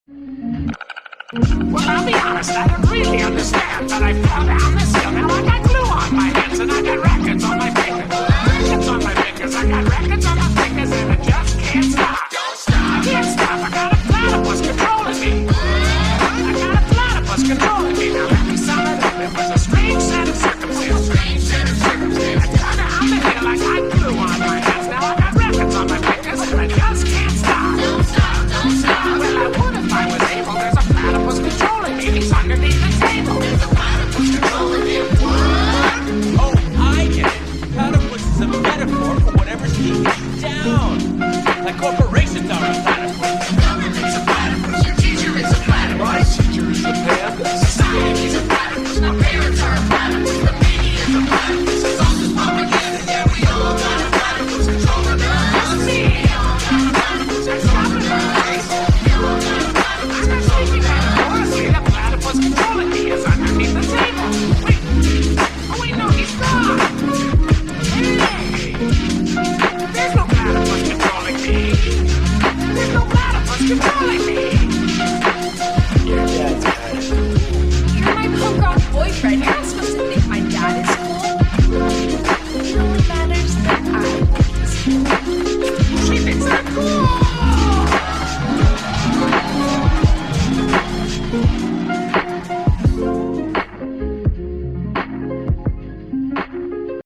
Well, I'll be honest, I don't really understand, but I fell down this hill. Now I got glue on my hands and I got records on my fingers. Records on my fingers, I got records on my fingers and